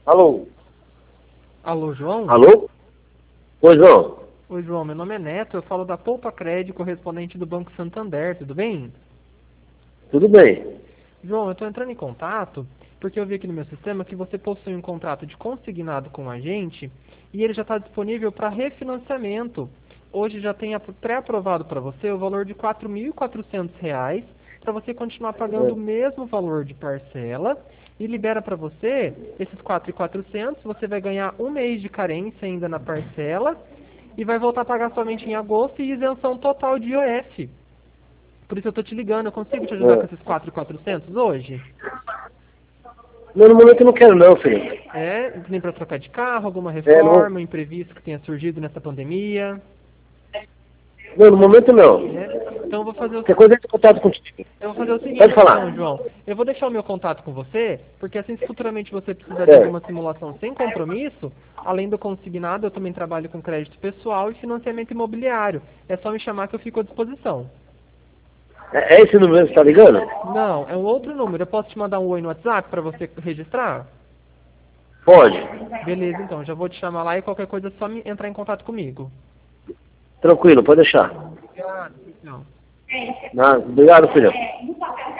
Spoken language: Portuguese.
Alô? Alô, João? Alô? Pois não. Oi, João, meu nome é Neto, eu falo da Poupa Crédito, correspondente do Banco Santander, tudo bem? Tudo bem. João, eu estou entrando em contato porque eu vi aqui no meu sistema que você possui um contrato de consignado com a gente e ele já está disponível para refinanciamento. Hoje já tem pré-aprovado para você o valor de R$ 4.400 para você continuar pagando o mesmo valor de parcela e libera para você esses 4.400, você vai ganhar um mês de carência ainda na parcela e vai voltar a pagar somente em agosto e isenção total de IOF. Por isso eu tô te ligando, eu consigo te ajudar com É. esses 4.400 hoje? Não, no momento eu não quero não, filho. É, nem para trocar de carro, alguma Não, reforma, um imprevisto que tenha surgido nessa pandemia. não, no momento não. Então Qualquer coisa eu entro em contato contigo. eu vou fazer o Pode seguinte então, falar. João. Eu vou deixar o meu contato com você, porque assim se futuramente você precisar de alguma É. simulação sem compromisso, além do consignado, eu também trabalho com crédito pessoal e financiamento imobiliário. É só me chamar que eu fico à disposição. É esse número que você tá ligando? Não, é um outro número. Eu posso te mandar um oi no WhatsApp para você registrar? Pode. Beleza, então. Já vou te chamar lá e qualquer coisa é só entrar em contato comigo. Tranquilo, pode deixar. Obrigado. Não. Obrigado, filho.